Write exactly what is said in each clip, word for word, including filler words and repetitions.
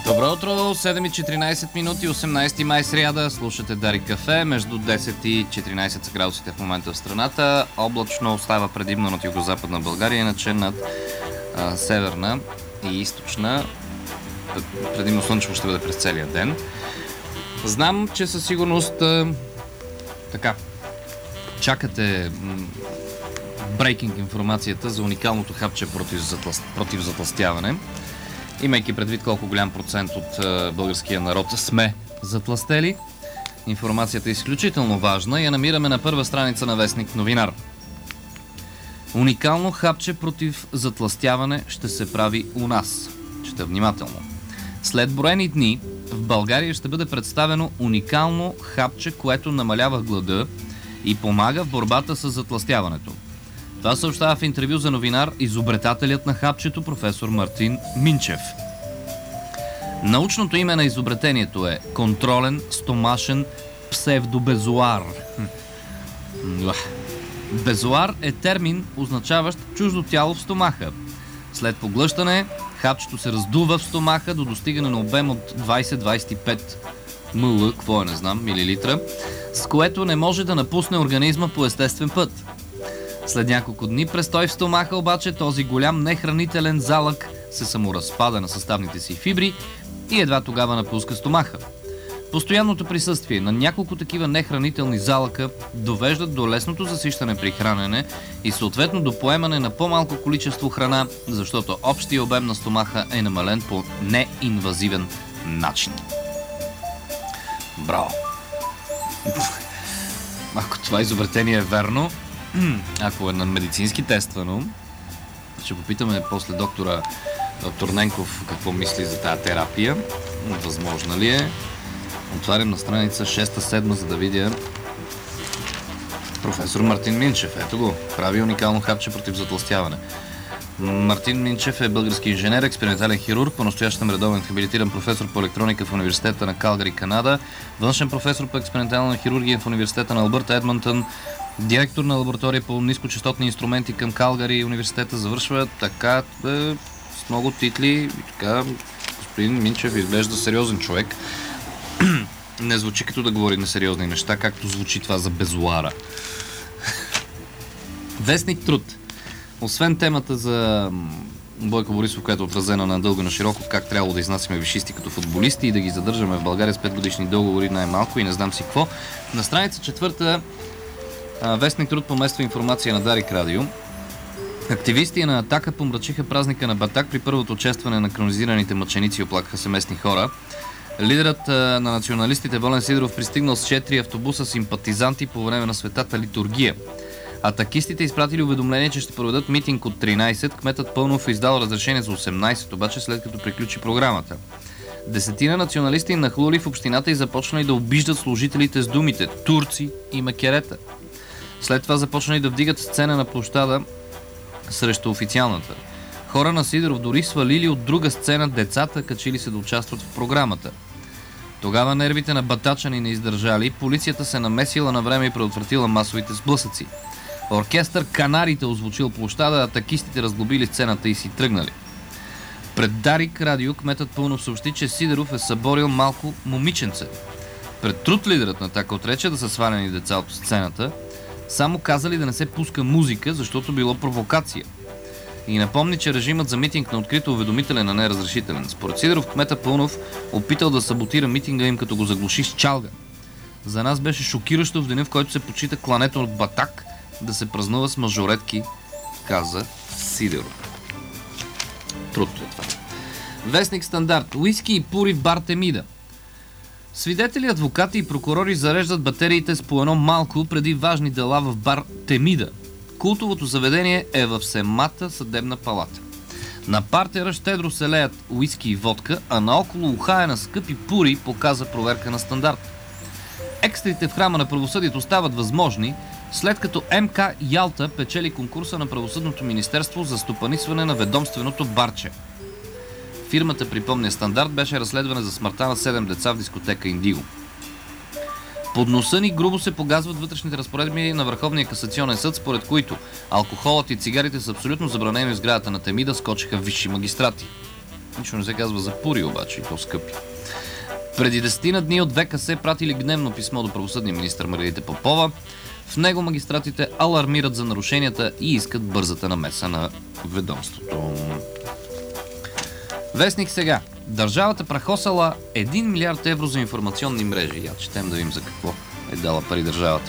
Добро утро, седем и четиринайсет минути, осемнайсети май сряда, слушате Дарик кафе, между десет и четиринайсет градусите в момента в страната, облачно остава предимно над югозападна България, иначе над а, северна и източна, предимно слънчево ще бъде през целия ден. Знам, че със сигурност а, така, чакате брейкинг информацията за уникалното хапче против, затласт, против затластяване. Имайки предвид колко голям процент от е, българския народ сме затластели, информацията е изключително важна и я намираме на първа страница на вестник Новинар. Уникално хапче против затластяване ще се прави у нас. Чета внимателно. След броени дни в България ще бъде представено уникално хапче, което намалява глада и помага в борбата с затластяването. Това съобщава в интервю за Новинар изобретателят на хапчето професор Мартин Минчев. Научното име на изобретението е контролен стомашен псевдобезоар. Безоар е термин, означаващ чуждо тяло в стомаха. След поглъщане, хапчето се раздува в стомаха до достигане на обем от двайсет до двайсет и пет мл, какво е, не знам, милилитра, с което не може да напусне организма по естествен път. След няколко дни престой в стомаха обаче този голям нехранителен залък се саморазпада на съставните си фибри и едва тогава напуска стомаха. Постоянното присъствие на няколко такива нехранителни залъка довеждат до лесното засищане при хранене и съответно до поемане на по-малко количество храна, защото общия обем на стомаха е намален по неинвазивен начин. Браво! Ако това изобретение е верно, ако е на медицински тествано, ще попитаме после доктора доктор Ненков какво мисли за тази терапия. Възможно ли е? Отварям на страница шеста-седма, за да видя професор Мартин Минчев. Ето го, прави уникално хапче против затластяване. Мартин Минчев е български инженер, експериментален хирург, по-настоящем редовен хабилитиран професор по електроника в университета на Калгари, Канада, външен професор по експериментална хирургия в университета на Албърта, Едмонтън, директор на лаборатория по нискочастотни инструменти към Калгари университета, завършва така е, с много титли и така. Господин Минчев изглежда сериозен човек. Не звучи като да говори на сериозни неща, както звучи това за безоара. Вестник Труд. Освен темата за Бойко Борисов, която е отразена на дълго и на широко, как трябвало да изнасяме висшисти като футболисти и да ги задържаме в България с петгодишни договори най-малко и не знам си какво, на страница четвърта Вестник Труд помества информация на Дарик Радио. Активисти на Атака помрачиха празника на Батак при първото честване на канонизираните мъченици и оплакаха се местни хора. Лидерът на националистите Волен Сидеров пристигнал с четири автобуса симпатизанти по време на светата литургия. Атакистите изпратили уведомление, че ще проведат митинг от тринайсет. Кметът Пълнов е издал разрешение за осемнайсет, обаче след като приключи програмата. Десетина националисти нахлули в общината и започнали да обиждат служителите с думите турци и макерета. След това започнали да вдигат сцена на площада срещу официалната. Хора на Сидеров дори свалили от друга сцена децата, качили се да участват в програмата. Тогава нервите на батачани не издържали, полицията се намесила на време и предотвратила масовите сблъсъци. Оркестър Канарите озвучил площада, а атакистите разглобили сцената и си тръгнали. Пред Дарик Радио кметът Пълнов съобщи, че Сидеров е съборил малко момиченце. Пред Труд лидерът на Атака отрече да са свалени деца от сцената, само казали да не се пуска музика, защото било провокация. И напомни, че режимът за митинг на открито уведомителен, а не разрешителен. Според Сидеров, кмета Пълнов опитал да саботира митинга им, като го заглуши с чалга. За нас беше шокиращо в деня, в който се почита клането от Батак, да се празнува с мажоретки, каза Сидеров. Трудно е това. Вестник Стандарт. Уиски и пури в бар Темида. Свидетели, адвокати и прокурори зареждат батериите с по едно малко преди важни дела в бар Темида. Култовото заведение е в самата съдебна палата. На партера щедро се леят уиски и водка, а наоколо ухае на скъпи пури, показа проверка на Стандарт. Екстрите в храма на правосъдието стават възможни, след като МК Ялта печели конкурса на Правосъдното министерство за стопанисване на ведомственото барче. Фирмата, припомня Стандарт, беше разследвана за смъртта на седем деца в дискотека Индиго. Под носа ни грубо се погазват вътрешните разпоредби на Върховния касационен съд, според които алкохолът и цигарите са абсолютно забранени в сградата на Темида, скочиха висши магистрати. Нищо не се казва за пури обаче, и то скъпи. Преди десетина дни от ВКС пратили гневно писмо до правосъдния министър Маргарита Попова. В него магистратите алармират за нарушенията и искат бързата намеса на ведомството. Вестник сега. Държавата прахосала един милиард евро за информационни мрежи. Я четем да видим за какво е дала пари държавата.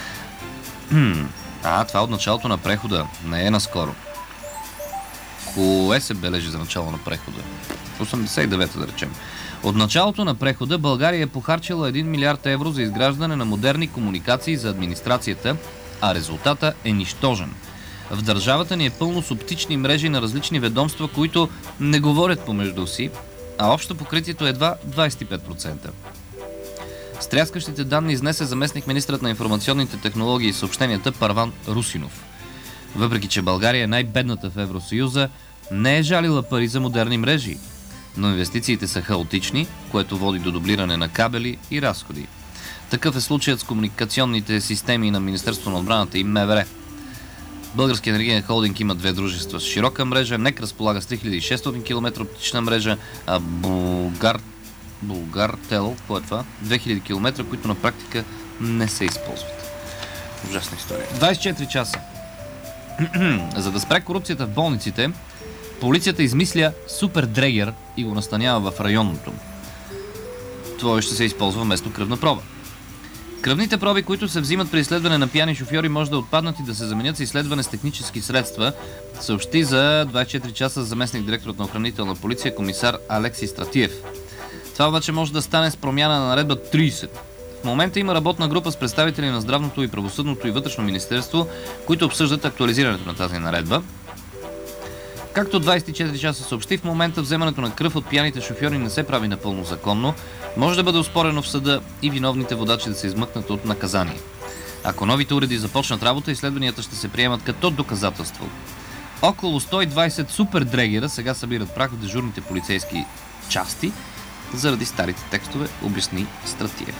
А, това е от началото на прехода. Не е наскоро. Кое се бележи за начало на прехода? осемдесет и девета, да речем. От началото на прехода България е похарчила един милиард евро за изграждане на модерни комуникации за администрацията, а резултата е нищожен. В държавата ни е пълно с оптични мрежи на различни ведомства, които не говорят помежду си, а общо покритието е едва двадесет и пет процента. Стряскащите данни изнесе заместник министърът на информационните технологии и съобщенията Първан Русинов. Въпреки че България е най-бедната в Евросъюза, не е жалила пари за модерни мрежи, но инвестициите са хаотични, което води до дублиране на кабели и разходи. Такъв е случаят с комуникационните системи на Министерството на отбраната и МВР. Българският енергиен холдинг има две дружества с широка мрежа, НЕК разполага с три хиляди и шестстотин километра оптична мрежа, а Булгар... Булгартел, какво е това? две хиляди километра, които на практика не се използват. Ужасна история. двадесет и четири часа. За да спре корупцията в болниците, полицията измисля супер дрегер и го настанява в районното. Това ще се използва вместо кръвна проба. Кръвните проби, които се взимат при изследване на пияни шофьори, може да отпаднат и да се заменят с изследване с технически средства, съобщи за двадесет и четири часа заместник директорът на охранителна полиция комисар Алекси Стратиев. Това обаче може да стане с промяна на наредба тридесет. В момента има работна група с представители на Здравното и Правосъдното и Вътрешно министерство, които обсъждат актуализирането на тази наредба. Както двадесет и четири часа съобщи, в момента вземането на кръв от пияните шофьори не се прави напълно законно, може да бъде оспорено в съда и виновните водачи да се измъкнат от наказание. Ако новите уреди започнат работа, изследванията ще се приемат като доказателство. Около сто и двадесет супер дрегера сега събират прах в дежурните полицейски части заради старите текстове, обясни Стратиев.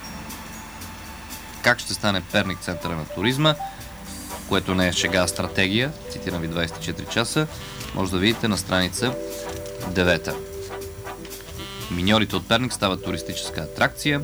Как ще стане Перник центъра на туризма, което не е шега, а стратегия, цитирам ви двадесет и четири часа, може да видите на страница девета. Миньорите от Перник стават туристическа атракция.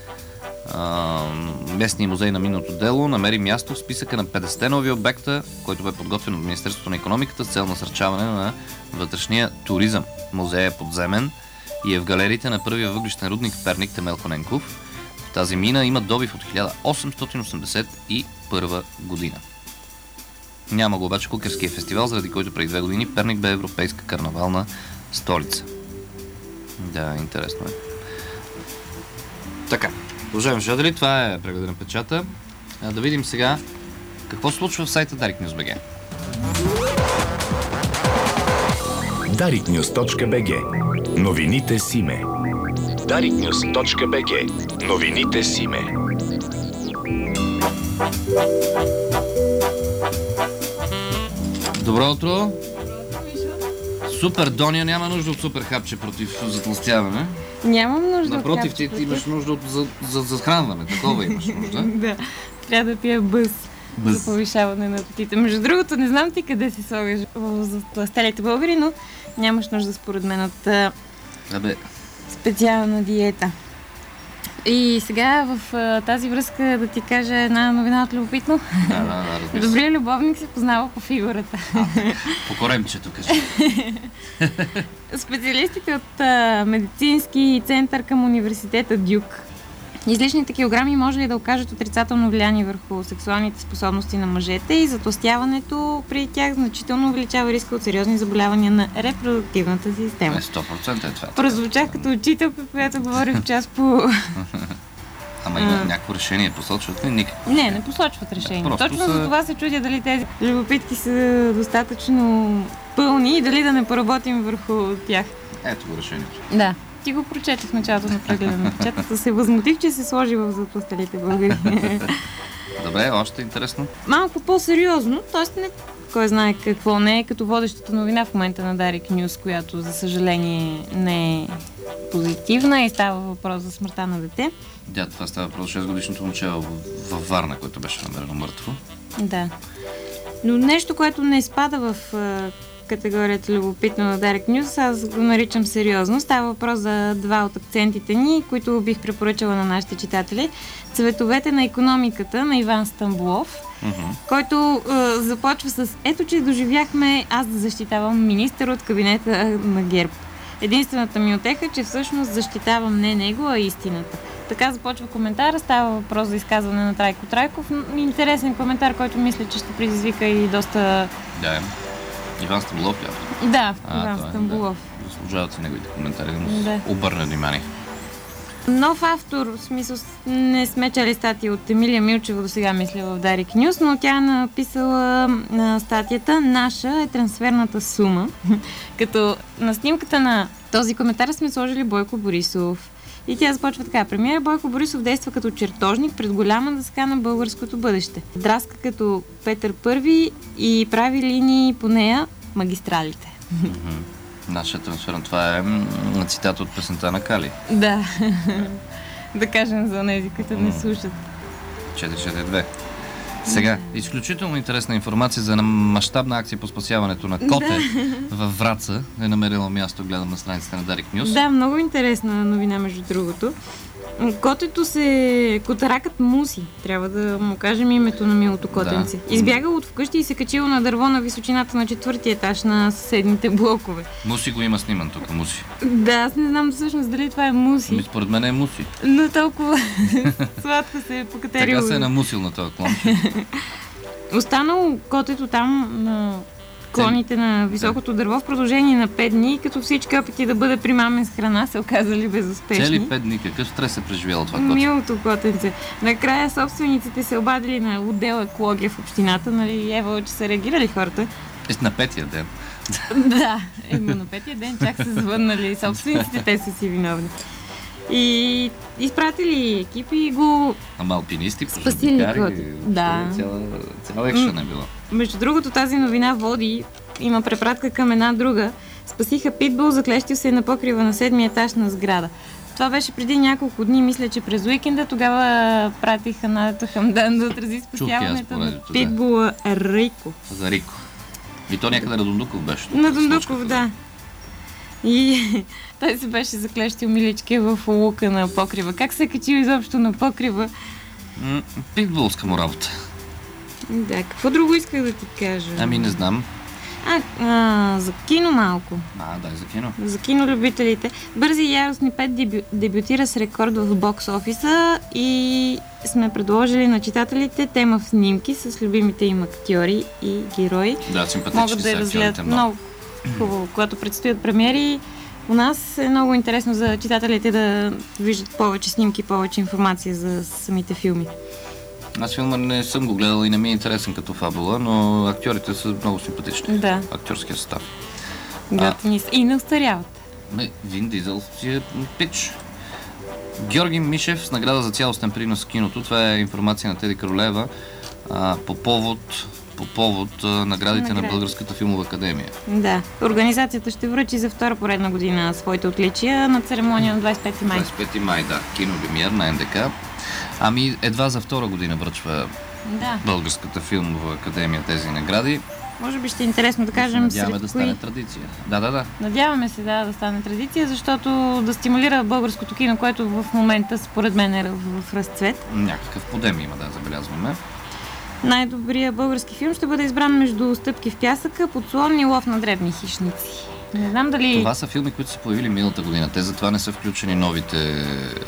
Местният музей на миналото дело намери място в списъка на петдесет нови обекта, който бе подготвен от Министерството на икономиката с цел насърчаване на вътрешния туризъм. Музеят е подземен и е в галериите на първия въглищен рудник в Перник Темелко Ненков. В тази мина има добив от хиляда осемстотин осемдесет и първа година. Няма го обаче кукерския фестивал, заради който преди две години Перник бе европейска карнавална столица. Да, интересно е. Така, уважаеми слушатели, това е прегледа на печата. А да видим сега какво се случва в сайта Дарик Нюз точка би джи. дарик нюз точка би джи. Новините с име. дарик нюз точка би джи. Новините с име. Добро утро! Супер Доня няма нужда от супер хапче против затлъстяване. Нямам нужда. Напротив, ти, ти имаш нужда от за, за захранване. Такова имаш нужда. Да, трябва да пия бъз, бъз за повишаване на апетита. Между другото, не знам ти къде си слагаш в затлъстелите българи, но нямаш нужда според мен от Абе. специална диета. И сега в а, тази връзка да ти кажа една новина от любопитно. Да, да, да, разбира се. Добрият любовник се познава по фигурата. А, по коремчето, кажи. Специалистите от а, медицински център към университета Дюк. Излишните килограми може ли да окажат отрицателно влияние върху сексуалните способности на мъжете и затлъстяването при тях значително увеличава риска от сериозни заболявания на репродуктивната система. сто процента е това. Прозвучах като учителка, която говори в час по... Ама има а... някакво решение, посочват ли? Никакво. Не, не посочват решение. Да, Точно са... за това се чудя дали тези любопитки са достатъчно пълни и дали да не поработим върху тях. Ето го решението. Да. Ти го прочетох в началото на прегледа на печатата. Се възмутих, че се сложи в затлъстелите българи. Добре, още интересно. Малко по-сериозно, т.е. не кой знае какво не е, като водещата новина в момента на Дарик Нюз, която за съжаление не е позитивна и става въпрос за смъртта на дете. Да, това става въпрос шест годишното момче във Варна, което беше намерено мъртво. Да. Но нещо, което не спада в категорията любопитно на Дарик Нюз, аз го наричам сериозно. Става въпрос за два от акцентите ни, които бих препоръчала на нашите читатели. Цветовете на икономиката на Иван Стамболов, mm-hmm. който е, започва с ето, че доживяхме аз да защитавам министър от кабинета на ГЕРБ. Единствената ми утеха, че всъщност защитавам не него, а истината. Така започва коментара. Става въпрос за изказване на Трайко Трайков. Интересен коментар, който мисля, че ще предизвика и доста... Да, Иван Стамболов, да. Да, Иван а, Стамболов. Да. Заслужават се неговите коментари, но да. Обърна внимание. Нов автор, в смисъл не сме чели статия от Емилия Милчева до сега, мисля, в Дарик Нюз, но тя написала на статията "Наша е трансферната сума", като на снимката на този коментар сме сложили Бойко Борисов. И тя започва така: премиер Бойко Борисов действа като чертожник пред голяма дъска на българското бъдеще. Драска като Петър Първи и прави линии по нея магистралите. Наша трансферна. Това е м- цитат от песента на Кали. Да. Да кажем за тези, които не слушат. четири четири две. Сега, изключително интересна информация за мащабна акция по спасяването на коте във Враца е намерила място, гледам на страницата на Дарик Нюз. Да, много интересна новина, между другото. Котето се... Котаракът Муси, трябва да му кажем името на милото котенце. Да. Избягал от вкъщи и се качил на дърво на височината на четвъртия етаж на съседните блокове. Муси го има сниман тук, Муси. Да, аз не знам всъщност дали това е Муси. Ми, според мен е Муси. Но толкова сладко се е покатерил. Така се е намусил на този клон. Останало котето там на клоните на високото дърво в продължение на пет дни, като всички опити да бъде примамен с храна се оказали безуспешни. Цели пет дни, какъв стрес е преживяло това коте? Милото котенце. Накрая собствениците се обадили на отдел екология в общината, нали, ева, че са реагирали хората. Е, на петия ден. Да, има на петия ден, чак се звъннали собствениците, те са си виновни. И изпратили екипи и го... Ама алпинисти, пожарникари, да. Цяла, цяла екшън е била. Между другото, тази новина води, има препратка към една друга. Спасиха питбул, заклещил се на покрива на седмия етаж на сграда. Това беше преди няколко дни, мисля, че през уикенда. Тогава пратиха на Хамдан да отрази спасяването на питбула Рико. За Рико. И то някъде на Дундуков беше. На Дундуков, да. И той се беше заклещил милички в лука на покрива. Как се е качил изобщо на покрива? М- питбулска му работа. Да, какво друго исках да ти кажа? Ами не знам. А, а за кино малко. А, дай за кино. За кинолюбителите. Бързи и яростни пет дебю... дебютира с рекорд в бокс офиса и сме предложили на читателите тема в снимки с любимите им актьори и герои. Да, симпатични. Могат да разгледат много хубаво, когато предстоят премиери. У нас е много интересно за читателите да виждат повече снимки, повече информация за самите филми. Аз филма не съм го гледал и не ми е интересен като фабула, но актьорите са много симпатични. Да. Актьорския състав. Готини са. И не устаряват. Не, Вин Дизел си е пич. Георги Мишев с награда за цялостен принос в киното. Това е информация на Теди Королева а, по повод, по повод а, наградите Наград. на Българската филмова академия. Да. Организацията ще връчи за втора поредна година своите отличия на церемония на двадесет и пети май. двадесет и пети май, да. Кинопремиер на Ен Де Ка. Ами едва за втора година връчва да. Българската филмова академия тези награди. Може би ще е интересно да кажем. Надяваме да стане кои... традиция. Да, да, да. Надяваме се да, да стане традиция, защото да стимулира българското кино, което в момента според мен е в, в разцвет. Някакъв подем има, да, забелязваме. Най-добрият български филм ще бъде избран между Стъпки в пясъка, Подслон и Лов на дребни хищници. Не знам дали... Това са филми, които са появили миналата година. Те затова не са включени новите...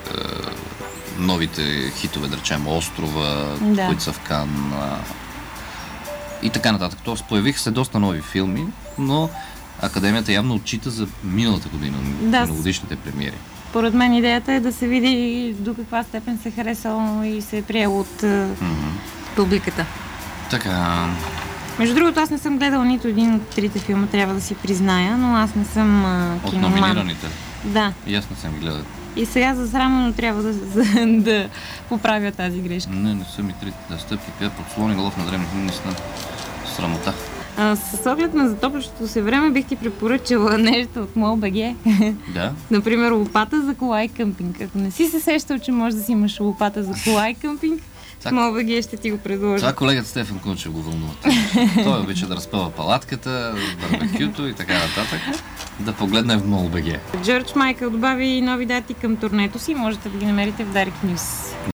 новите хитове, да речем, Острова, да. които са в Кан а... и така нататък. Тоест, появиха се доста нови филми, но Академията явно отчита за миналата година, да. миналогодишните премиери. Поред мен идеята е да се види до каква степен се харесало и се е приел от mm-hmm. публиката. Така... Между другото, аз не съм гледала нито един от трите филма, трябва да си призная, но аз не съм а, киноман. От номинираните? Да. И аз не съм ги гледал. И сега засрамено трябва да, да, да поправя тази грешка. Не, не са ми трите да стъпки, пия Подслон и Лов на дребни хищници. Срамота. А, с оглед на затоплящото се време бих ти препоръчала нещо от Мол.бг. Да? Например, лопата за кола и къмпинг. Ако не си се сещал, че можеш да си имаш лопата за кола и къмпинг, МОБГ ще ти го предложи. Това колегата Стефан Кунчев го вълнува. Той обича да разпъва палатката, барбекюто и така нататък. Да погледне в МОБГ. Джордж Майкъл добави нови дати към турнето си. Можете да ги намерите в Дарик Нюс.